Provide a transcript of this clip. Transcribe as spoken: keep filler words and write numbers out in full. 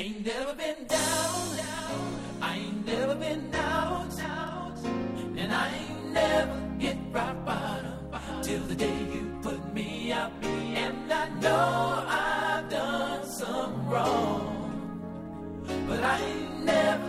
ain't never been down, down. I ain't never been out, out. And I ain't never hit rock bottom till the day you put me out. And I know I've done some wrong, but I ain't never